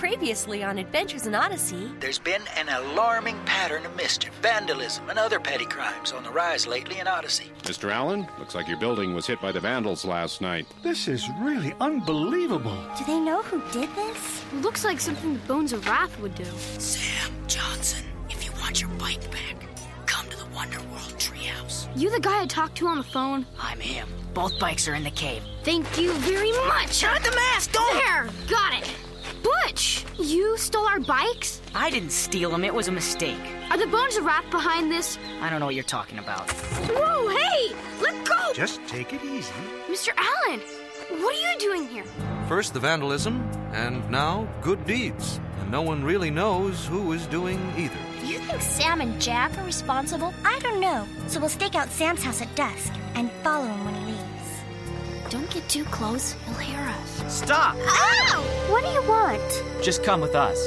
Previously on Adventures in Odyssey. There's been an alarming pattern of mischief, vandalism, and other petty crimes on the rise lately in Odyssey. Mr. Allen, looks like your building was hit by the vandals last night. This is really unbelievable. Do they know who did this? Looks like something the Bones of Wrath would do. Sam Johnson, if you want your bike back, come to the Wonderworld Treehouse. You the guy I talked to on the phone? I'm him. Both bikes are in the cave. Thank you very much. Not the mask, don't! There, got it. Butch, you stole our bikes? I didn't steal them. It was a mistake. Are the Bones of Wrath behind this? I don't know what you're talking about. Whoa, hey! Let go! Just take it easy. Mr. Allen, what are you doing here? First the vandalism, and now good deeds. And no one really knows who is doing either. Do you think Sam and Jack are responsible? I don't know. So we'll stake out Sam's house at dusk and follow him when he leaves. Don't get too close. He'll hear us. Stop! Ow! What do you want? Just come with us.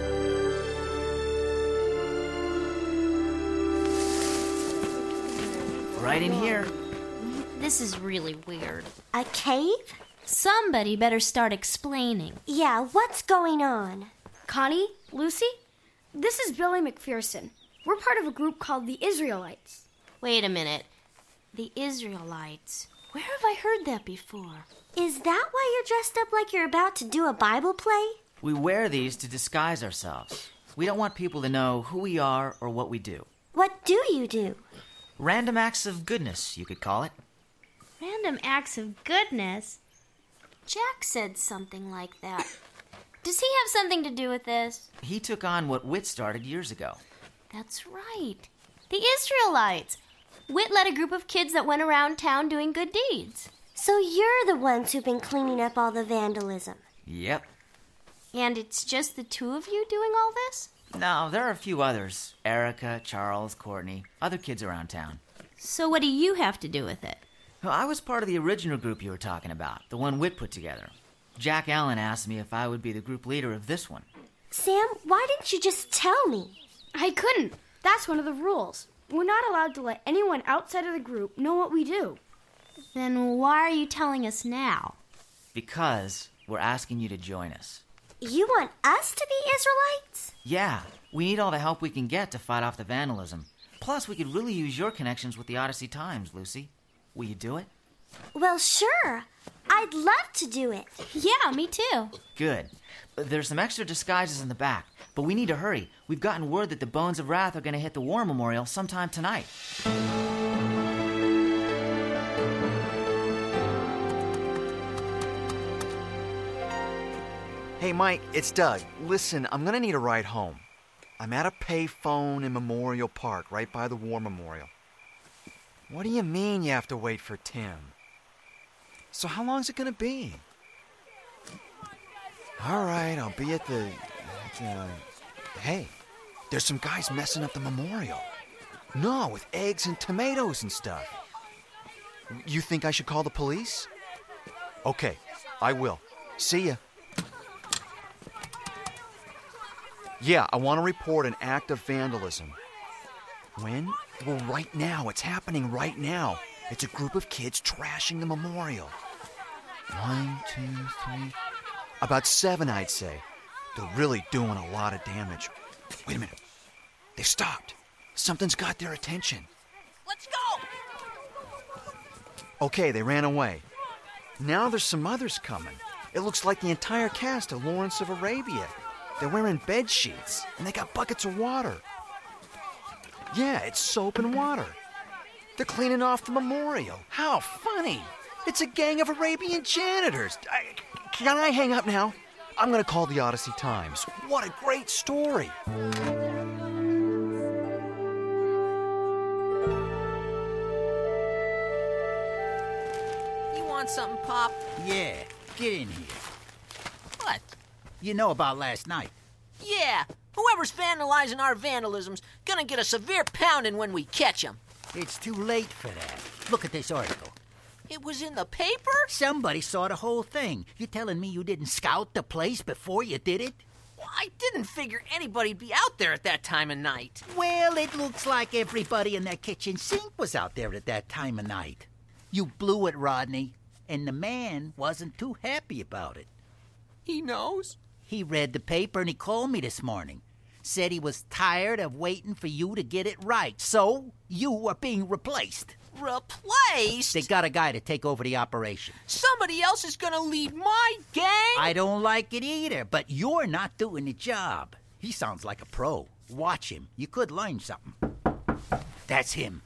Right in here. This is really weird. A cave? Somebody better start explaining. Yeah, what's going on? Connie, Lucy, this is Billy McPherson. We're part of a group called the Israelites. Wait a minute. The Israelites. Where have I heard that before? Is that why you're dressed up like you're about to do a Bible play? We wear these to disguise ourselves. We don't want people to know who we are or what we do. What do you do? Random acts of goodness, you could call it. Random acts of goodness? Jack said something like that. Does he have something to do with this? He took on what Whit started years ago. That's right. The Israelites. Whit led a group of kids that went around town doing good deeds. So you're the ones who've been cleaning up all the vandalism. Yep. And it's just the two of you doing all this? No, there are a few others. Erica, Charles, Courtney, other kids around town. So what do you have to do with it? Well, I was part of the original group you were talking about, the one Whit put together. Jack Allen asked me if I would be the group leader of this one. Sam, why didn't you just tell me? I couldn't. That's one of the rules. We're not allowed to let anyone outside of the group know what we do. Then why are you telling us now? Because we're asking you to join us. You want us to be Israelites? Yeah, we need all the help we can get to fight off the vandalism. Plus, we could really use your connections with the Odyssey Times, Lucy. Will you do it? Well, sure. I'd love to do it. Yeah, me too. Good. There's some extra disguises in the back, but we need to hurry. We've gotten word that the Bones of Wrath are going to hit the War Memorial sometime tonight. Hey, Mike, it's Doug. Listen, I'm gonna need a ride home. I'm at a payphone in Memorial Park, right by the War Memorial. What do you mean you have to wait for Tim? So how long's it gonna be? All right, I'll be at the... Hey, there's some guys messing up the memorial. No, with eggs and tomatoes and stuff. You think I should call the police? Okay, I will. See ya. Yeah, I want to report an act of vandalism. When? Well, right now. It's happening right now. It's a group of kids trashing the memorial. 1, 2, 3... About 7, I'd say. They're really doing a lot of damage. Wait a minute. They stopped. Something's got their attention. Let's go! Okay, they ran away. Now there's some others coming. It looks like the entire cast of Lawrence of Arabia. They're wearing bed sheets, and they got buckets of water. Yeah, it's soap and water. They're cleaning off the memorial. How funny! It's a gang of Arabian janitors. Can I hang up now? I'm going to call the Odyssey Times. What a great story! You want something, Pop? Yeah, get in here. What? You know about last night. Yeah, whoever's vandalizing our vandalism's gonna get a severe pounding when we catch him. It's too late for that. Look at this article. It was in the paper? Somebody saw the whole thing. You telling me you didn't scout the place before you did it? Well, I didn't figure anybody'd be out there at that time of night. Well, it looks like everybody in that kitchen sink was out there at that time of night. You blew it, Rodney, and the man wasn't too happy about it. He knows? He read the paper and he called me this morning. Said he was tired of waiting for you to get it right. So, you are being replaced. Replaced? They got a guy to take over the operation. Somebody else is gonna lead my gang? I don't like it either, but you're not doing the job. He sounds like a pro. Watch him. You could learn something. That's him.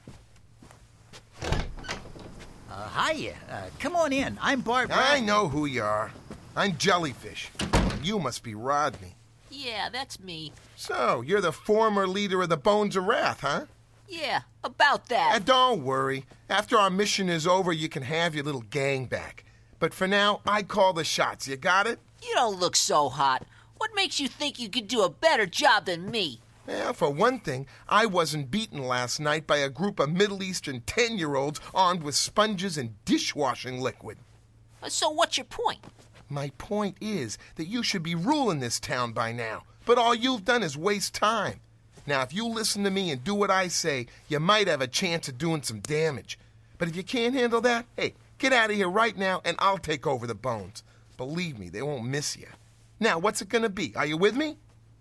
Hiya. Come on in. I'm Bart. I know who you are. I'm Jellyfish. You must be Rodney. Yeah, that's me. So, you're the former leader of the Bones of Wrath, huh? Yeah, about that. Don't worry. After our mission is over, you can have your little gang back. But for now, I call the shots. You got it? You don't look so hot. What makes you think you could do a better job than me? Well, for one thing, I wasn't beaten last night by a group of Middle Eastern 10-year-olds armed with sponges and dishwashing liquid. So what's your point? My point is that you should be ruling this town by now, but all you've done is waste time. Now, if you listen to me and do what I say, you might have a chance of doing some damage. But if you can't handle that, hey, get out of here right now and I'll take over the Bones. Believe me, they won't miss you. Now, what's it gonna be? Are you with me?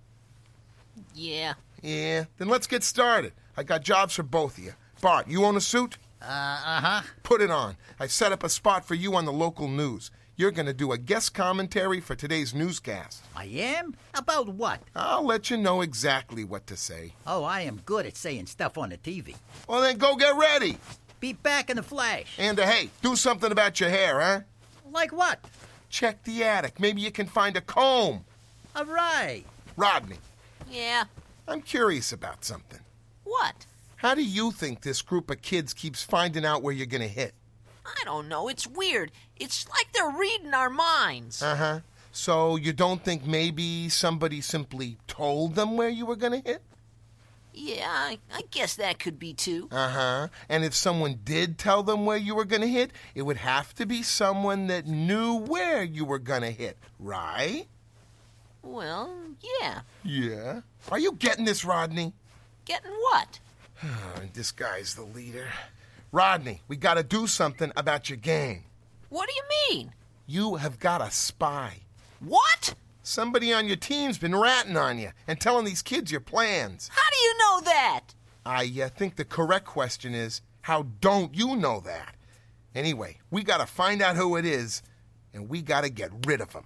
Yeah. Yeah? Then let's get started. I got jobs for both of you. Bart, you own a suit? Uh-huh. Put it on. I've set up a spot for you on the local news. You're going to do a guest commentary for today's newscast. I am? About what? I'll let you know exactly what to say. Oh, I am good at saying stuff on the TV. Well, then go get ready. Be back in a flash. And, hey, do something about your hair, huh? Like what? Check the attic. Maybe you can find a comb. All right. Rodney. Yeah? I'm curious about something. What? How do you think this group of kids keeps finding out where you're going to hit? I don't know. It's weird. It's like they're reading our minds. Uh-huh. So you don't think maybe somebody simply told them where you were going to hit? Yeah, I guess that could be too. Uh-huh. And if someone did tell them where you were going to hit, it would have to be someone that knew where you were going to hit, right? Well, yeah. Yeah? Are you getting this, Rodney? Getting what? This guy's the leader. Rodney, we got to do something about your gang. What do you mean? You have got a spy. What? Somebody on your team's been ratting on you and telling these kids your plans. How do you know that? I think the correct question is, how don't you know that? Anyway, we got to find out who it is, and we got to get rid of him.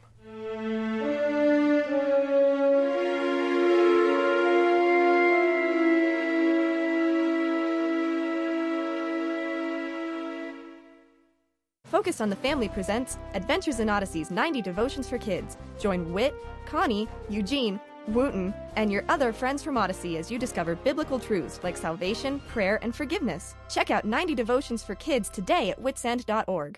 Focus on the Family presents Adventures in Odyssey's 90 Devotions for Kids. Join Whit, Connie, Eugene, Wooten, and your other friends from Odyssey as you discover biblical truths like salvation, prayer, and forgiveness. Check out 90 Devotions for Kids today at witsend.org.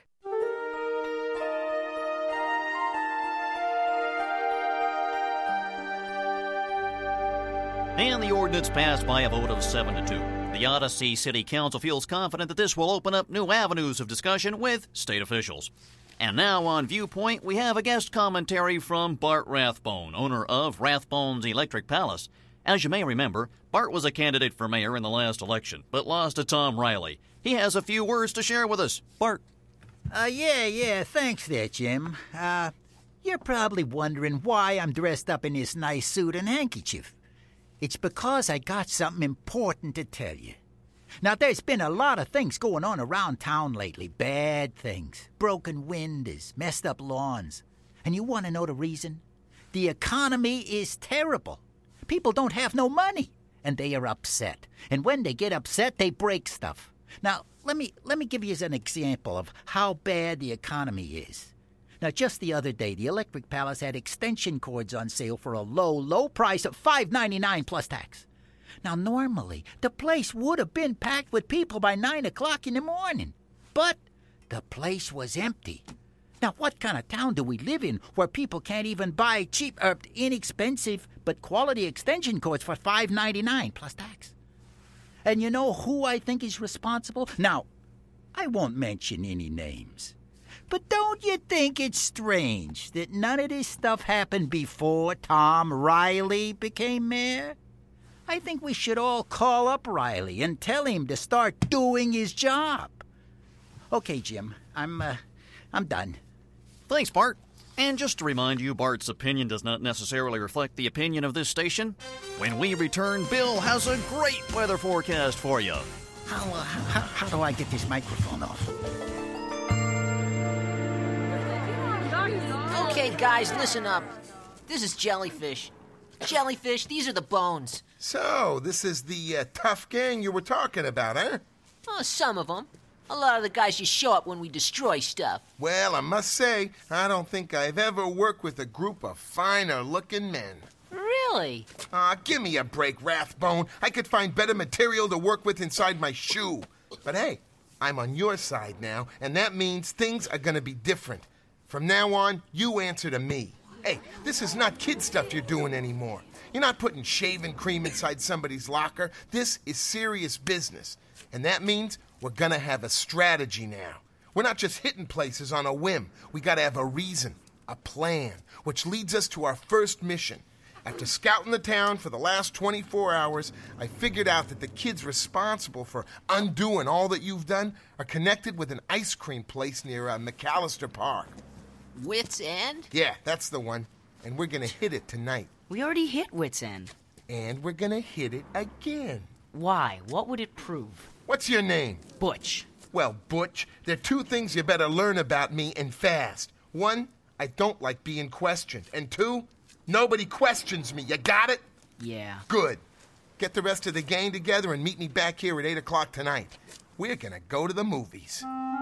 And the ordinance passed by a vote of 7-2. The Odyssey City Council feels confident that this will open up new avenues of discussion with state officials. And now on Viewpoint, we have a guest commentary from Bart Rathbone, owner of Rathbone's Electric Palace. As you may remember, Bart was a candidate for mayor in the last election, but lost to Tom Riley. He has a few words to share with us. Bart. Yeah, thanks there, Jim. You're probably wondering why I'm dressed up in this nice suit and handkerchief. It's because I got something important to tell you. Now, there's been a lot of things going on around town lately. Bad things. Broken windows, messed up lawns. And you want to know the reason? The economy is terrible. People don't have no money, and they are upset. And when they get upset, they break stuff. Now, let me give you an example of how bad the economy is. Now, just the other day, the Electric Palace had extension cords on sale for a low price of $5.99 plus tax. Now, normally, the place would have been packed with people by 9 o'clock in the morning. But the place was empty. Now, what kind of town do we live in where people can't even buy cheap, inexpensive, but quality extension cords for $5.99 plus tax? And you know who I think is responsible? Now, I won't mention any names. But don't you think it's strange that none of this stuff happened before Tom Riley became mayor? I think we should all call up Riley and tell him to start doing his job. Okay, Jim, I'm done. Thanks, Bart. And just to remind you, Bart's opinion does not necessarily reflect the opinion of this station. When we return, Bill has a great weather forecast for you. How do I get this microphone off? Okay, guys, listen up. This is Jellyfish. Jellyfish, these are the bones. So, this is the tough gang you were talking about, huh? Oh, some of them. A lot of the guys just show up when we destroy stuff. Well, I must say, I don't think I've ever worked with a group of finer-looking men. Really? Give me a break, Rathbone. I could find better material to work with inside my shoe. But hey, I'm on your side now, and that means things are gonna be different. From now on, you answer to me. Hey, this is not kid stuff you're doing anymore. You're not putting shaving cream inside somebody's locker. This is serious business. And that means we're gonna have a strategy now. We're not just hitting places on a whim. We gotta have a reason, a plan, which leads us to our first mission. After scouting the town for the last 24 hours, I figured out that the kids responsible for undoing all that you've done are connected with an ice cream place near McAllister Park. Wits End? Yeah, that's the one. And we're gonna hit it tonight. We already hit Wits End. And we're gonna hit it again. Why? What would it prove? What's your name? Butch. Well, Butch, there are two things you better learn about me, and fast. One, I don't like being questioned. And two, nobody questions me. You got it? Yeah. Good. Get the rest of the gang together and meet me back here at 8 o'clock tonight. We're gonna go to the movies.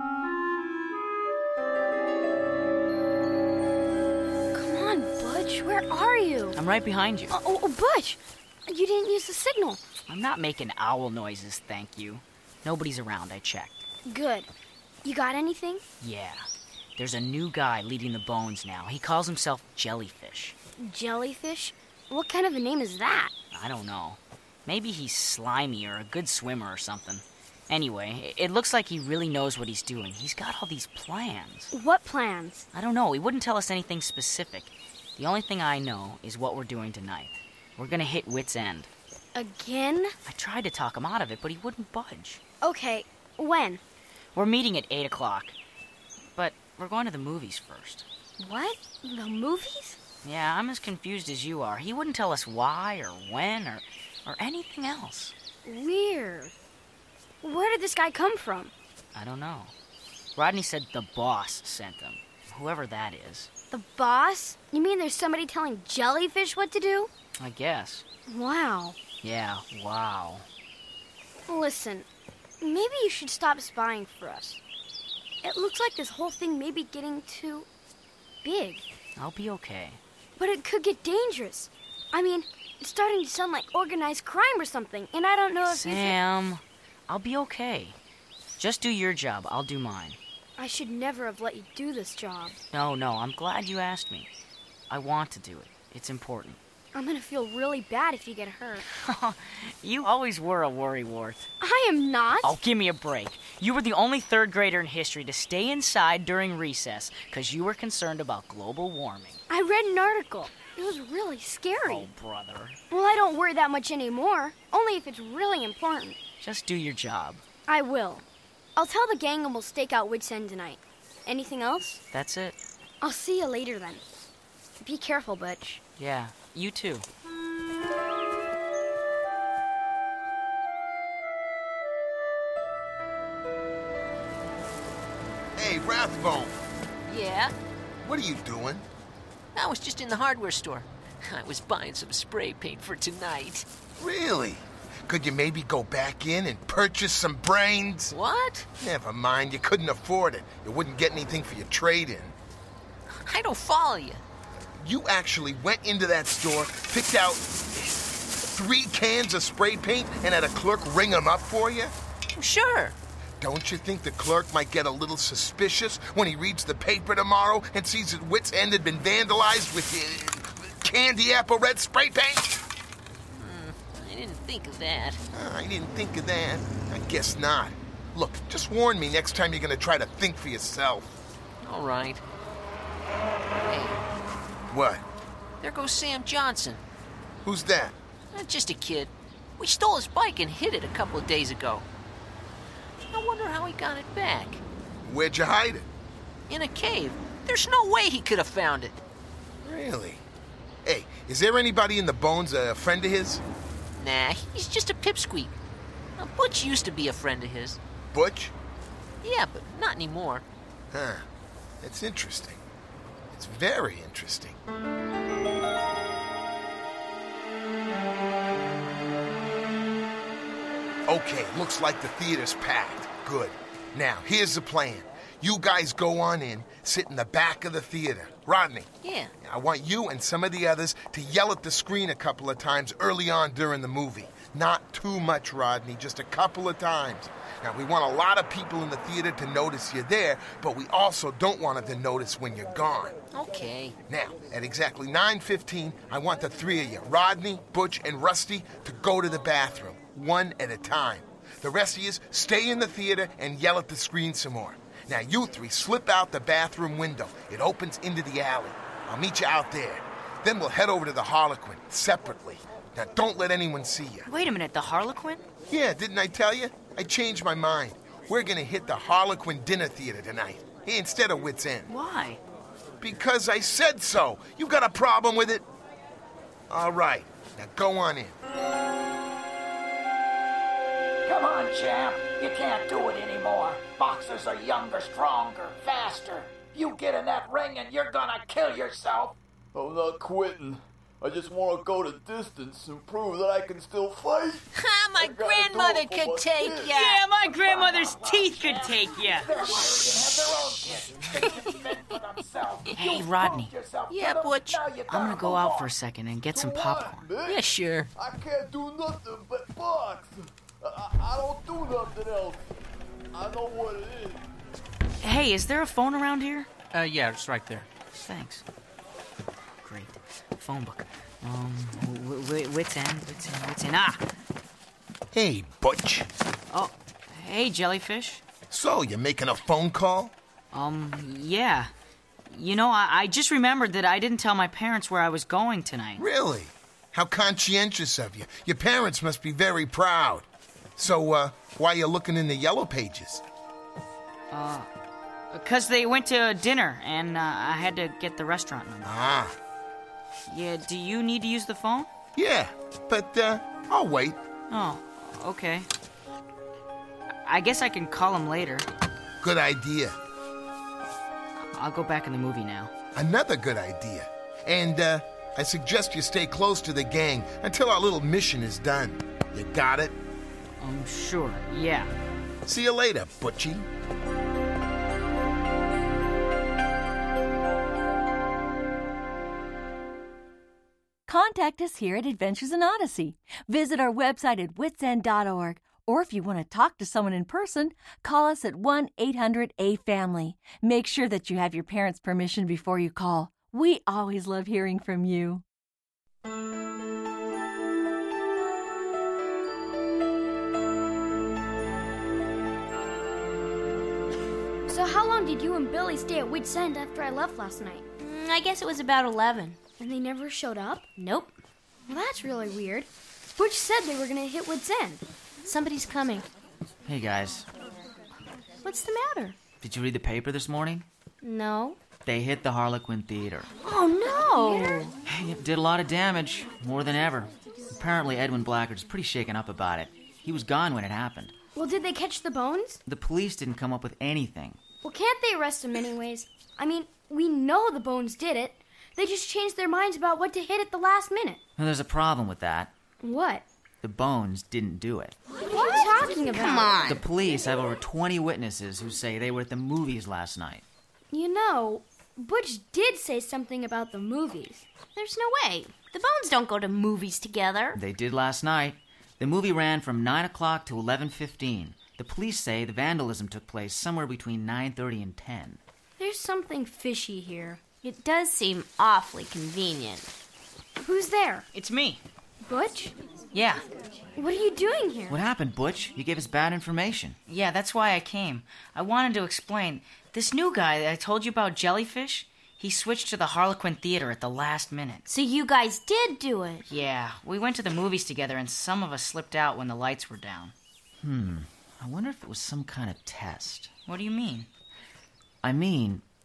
Butch, where are you? I'm right behind you. Oh, Butch! You didn't use the signal. I'm not making owl noises, thank you. Nobody's around, I checked. Good. You got anything? Yeah. There's a new guy leading the Bones now. He calls himself Jellyfish. Jellyfish? What kind of a name is that? I don't know. Maybe he's slimy or a good swimmer or something. Anyway, it looks like he really knows what he's doing. He's got all these plans. What plans? I don't know. He wouldn't tell us anything specific. The only thing I know is what we're doing tonight. We're gonna hit Wits End. Again? I tried to talk him out of it, but he wouldn't budge. Okay, when? We're meeting at 8 o'clock. But we're going to the movies first. What? The movies? Yeah, I'm as confused as you are. He wouldn't tell us why or when or anything else. Weird. Where did this guy come from? I don't know. Rodney said the boss sent him. Whoever that is. The boss? You mean there's somebody telling Jellyfish what to do? I guess. Wow. Yeah, wow. Listen, maybe you should stop spying for us. It looks like this whole thing may be getting too big. I'll be okay. But it could get dangerous. I mean, it's starting to sound like organized crime or something, and I don't know if Sam, I'll be okay. Just do your job. I'll do mine. I should never have let you do this job. No, I'm glad you asked me. I want to do it. It's important. I'm gonna feel really bad if you get hurt. You always were a worrywart. I am not. Oh, give me a break. You were the only third grader in history to stay inside during recess because you were concerned about global warming. I read an article. It was really scary. Oh, brother. Well, I don't worry that much anymore. Only if it's really important. Just do your job. I will. I'll tell the gang and we'll stake out Wits End tonight. Anything else? That's it. I'll see you later then. Be careful, Butch. Yeah, you too. Hey, Rathbone. Yeah? What are you doing? I was just in the hardware store. I was buying some spray paint for tonight. Really? Could you maybe go back in and purchase some brains? What? Never mind, you couldn't afford it. You wouldn't get anything for your trade-in. I don't follow you. You actually went into that store, picked out 3 cans of spray paint, and had a clerk ring them up for you? Sure. Don't you think the clerk might get a little suspicious when he reads the paper tomorrow and sees that Wits End had been vandalized with candy apple red spray paint? I didn't think of that. I didn't think of that. I guess not. Look, just warn me next time you're going to try to think for yourself. All right. Hey. What? There goes Sam Johnson. Who's that? Just a kid. We stole his bike and hid it a couple of days ago. I wonder how he got it back. Where'd you hide it? In a cave. There's no way he could have found it. Really? Hey, is there anybody in the Bones a friend of his? Nah, he's just a pipsqueak. Now, Butch used to be a friend of his. Butch? Yeah, but not anymore. Huh. That's interesting. It's very interesting. Okay, looks like the theater's packed. Good. Now, here's the plan. You guys go on in, sit in the back of the theater. Rodney. Yeah. I want you and some of the others to yell at the screen a couple of times early on during the movie. Not too much, Rodney, just a couple of times. Now, we want a lot of people in the theater to notice you're there, but we also don't want them to notice when you're gone. Okay. Now, at exactly 9:15, I want the three of you, Rodney, Butch, and Rusty, to go to the bathroom, one at a time. The rest of you stay in the theater and yell at the screen some more. Now, you three slip out the bathroom window. It opens into the alley. I'll meet you out there. Then we'll head over to the Harlequin, separately. Now, don't let anyone see you. Wait a minute, the Harlequin? Yeah, didn't I tell you? I changed my mind. We're gonna hit the Harlequin Dinner Theater tonight, instead of Wits End. Why? Because I said so. You got a problem with it? All right. Now, go on in. Come on, champ. You can't do it anymore. Boxers are younger, stronger, faster. You get in that ring and you're gonna kill yourself. I'm not quitting. I just want to go the distance and prove that I can still fight. Ha! My grandmother could take ya. Yeah, my grandmother's teeth could take ya. Hey, Rodney. Yeah, Butch. I'm gonna go out for a second and get some popcorn. Yeah, sure. I can't do nothing but box. I don't do nothing else. I know what it is. Hey, is there a phone around here? Yeah, it's right there. Thanks. Great. Phone book. Wits End. Ah! Hey, Butch. Oh, hey, Jellyfish. So, you making a phone call? Yeah. You know, I just remembered that I didn't tell my parents where I was going tonight. Really? How conscientious of you. Your parents must be very proud. So, why are you looking in the yellow pages? Because they went to dinner, and I had to get the restaurant number. Ah. Yeah, do you need to use the phone? Yeah, but, I'll wait. Oh, okay. I guess I can call him later. Good idea. I'll go back in the movie now. Another good idea. And, I suggest you stay close to the gang until our little mission is done. You got it? Sure, yeah. See you later, Butchie. Contact us here at Adventures in Odyssey. Visit our website at witsend.org, or if you want to talk to someone in person, call us at 1-800-A-FAMILY. Make sure that you have your parents' permission before you call. We always love hearing from you. So how long did you and Billy stay at Wits End after I left last night? I guess it was about 11. And they never showed up? Nope. Well, that's really weird. Butch said they were going to hit Wits End. Somebody's coming. Hey, guys. What's the matter? Did you read the paper this morning? No. They hit the Harlequin Theater. Oh, no! It did a lot of damage, more than ever. Apparently, Edwin Blackard's pretty shaken up about it. He was gone when it happened. Well, did they catch the Bones? The police didn't come up with anything. Well, can't they arrest him anyways? I mean, we know the Bones did it. They just changed their minds about what to hit at the last minute. Well, there's a problem with that. What? The Bones didn't do it. What are you talking about? Come on. The police have over 20 witnesses who say they were at the movies last night. You know, Butch did say something about the movies. There's no way. The Bones don't go to movies together. They did last night. The movie ran from 9 o'clock to 11:15. The police say the vandalism took place somewhere between 9:30 and 10. There's something fishy here. It does seem awfully convenient. Who's there? It's me. Butch? Yeah. What are you doing here? What happened, Butch? You gave us bad information. Yeah, that's why I came. I wanted to explain. This new guy that I told you about, Jellyfish, he switched to the Harlequin Theater at the last minute. So you guys did do it? Yeah, we went to the movies together and some of us slipped out when the lights were down. I wonder if it was some kind of test. What do you mean? I mean,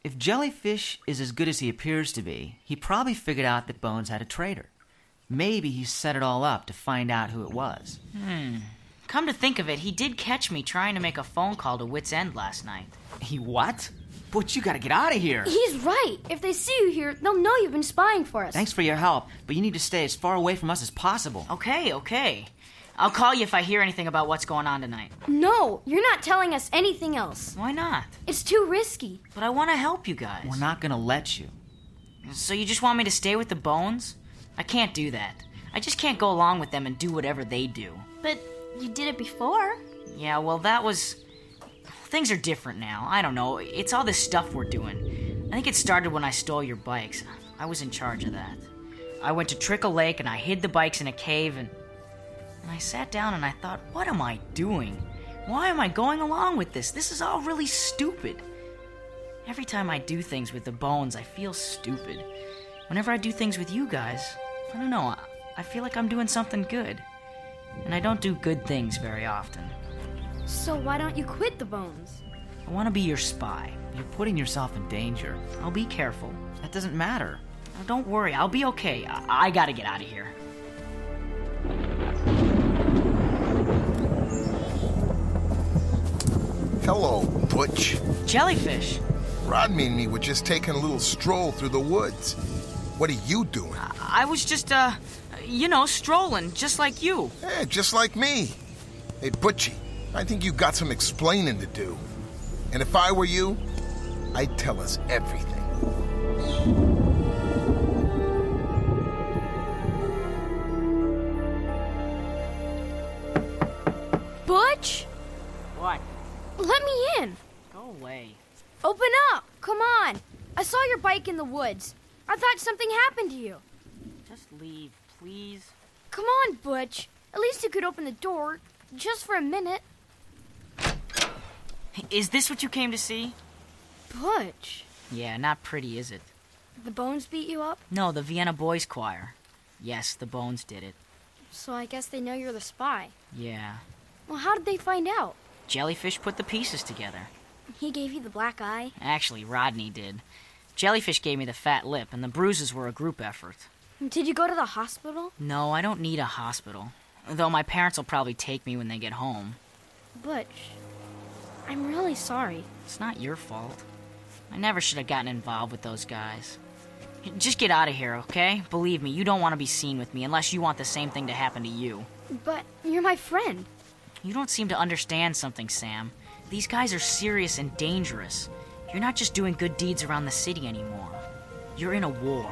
If Jellyfish is as good as he appears to be, he probably figured out that Bones had a traitor. Maybe he set it all up to find out who it was. Come to think of it, he did catch me trying to make a phone call to Wits End last night. He what? Butch, you gotta get out of here. He's right. If they see you here, they'll know you've been spying for us. Thanks for your help, but you need to stay as far away from us as possible. Okay. I'll call you if I hear anything about what's going on tonight. No, you're not telling us anything else. Why not? It's too risky. But I want to help you guys. We're not gonna let you. So you just want me to stay with the Bones? I can't do that. I just can't go along with them and do whatever they do. But you did it before. Yeah, well, that was... Things are different now. I don't know. It's all this stuff we're doing. I think it started when I stole your bikes. I was in charge of that. I went to Trickle Lake and I hid the bikes in a cave and I sat down and I thought, what am I doing? Why am I going along with this? This is all really stupid. Every time I do things with the Bones, I feel stupid. Whenever I do things with you guys, I don't know, I feel like I'm doing something good. And I don't do good things very often. So why don't you quit the Bones? I want to be your spy. You're putting yourself in danger. I'll be careful. That doesn't matter. Now, don't worry, I'll be okay. I gotta get out of here. Hello, Butch. Jellyfish. Rodney and me were just taking a little stroll through the woods. What are you doing? I was just, strolling, just like you. Yeah, just like me. Hey, Butchie, I think you got some explaining to do. And if I were you, I'd tell us everything. Butch? What? Let me in. Go away. Open up. Come on. I saw your bike in the woods. I thought something happened to you. Just leave, please. Come on, Butch. At least you could open the door, just for a minute. Is this what you came to see? Butch. Yeah, not pretty, is it? The Bones beat you up? No, the Vienna Boys Choir. Yes, the Bones did it. So I guess they know you're the spy. Yeah. Well, how did they find out? Jellyfish put the pieces together. He gave you the black eye? Actually, Rodney did. Jellyfish gave me the fat lip, and the bruises were a group effort. Did you go to the hospital? No, I don't need a hospital. Though my parents will probably take me when they get home. Butch, I'm really sorry. It's not your fault. I never should have gotten involved with those guys. Just get out of here, okay? Believe me, you don't want to be seen with me unless you want the same thing to happen to you. But you're my friend. You don't seem to understand something, Sam. These guys are serious and dangerous. You're not just doing good deeds around the city anymore. You're in a war.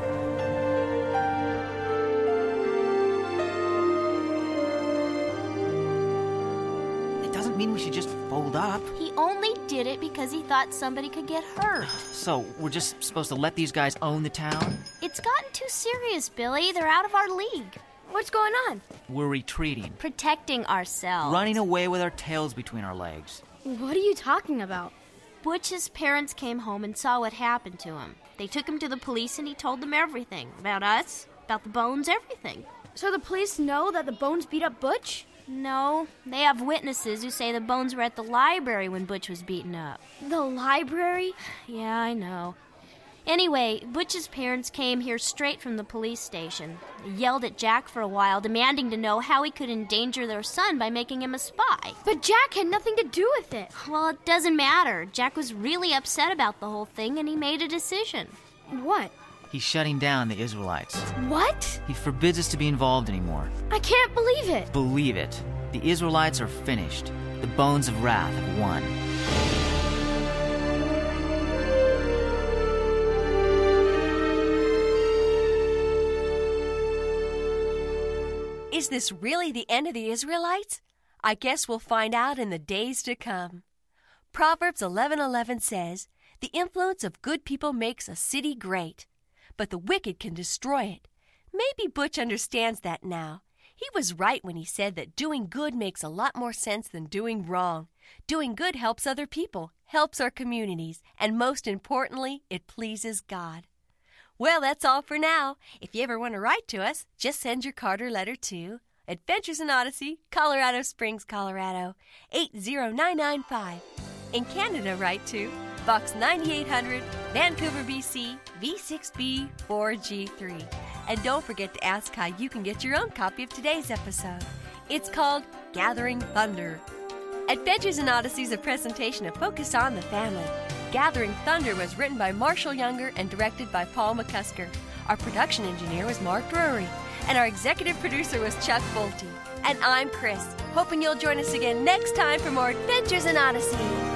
It doesn't mean we should just fold up. He only did it because he thought somebody could get hurt. So, we're just supposed to let these guys own the town? It's gotten too serious, Billy. They're out of our league. What's going on? We're retreating. Protecting ourselves. Running away with our tails between our legs. What are you talking about? Butch's parents came home and saw what happened to him. They took him to the police and he told them everything. About us, about the Bones, everything. So the police know that the Bones beat up Butch? No, they have witnesses who say the Bones were at the library when Butch was beaten up. The library? Yeah, I know. Anyway, Butch's parents came here straight from the police station. They yelled at Jack for a while, demanding to know how he could endanger their son by making him a spy. But Jack had nothing to do with it. Well, it doesn't matter. Jack was really upset about the whole thing, and he made a decision. What? He's shutting down the Israelites. What? He forbids us to be involved anymore. I can't believe it. Believe it. The Israelites are finished. The Bones of Wrath have won. Is this really the end of the Israelites? I guess we'll find out in the days to come. Proverbs 11:11 says, "The influence of good people makes a city great, but the wicked can destroy it." Maybe Butch understands that now. He was right when he said that doing good makes a lot more sense than doing wrong. Doing good helps other people, helps our communities, and most importantly, it pleases God. Well, that's all for now. If you ever want to write to us, just send your card or letter to Adventures in Odyssey, Colorado Springs, Colorado, 80995. In Canada, write to Box 9800, Vancouver, BC, V6B 4G3. And don't forget to ask how you can get your own copy of today's episode. It's called Gathering Thunder. Adventures in Odyssey is a presentation of Focus on the Family. Gathering Thunder was written by Marshall Younger and directed by Paul McCusker. Our production engineer was Mark Drury, and our executive producer was Chuck Bolte. And I'm Chris, hoping you'll join us again next time for more Adventures in Odyssey.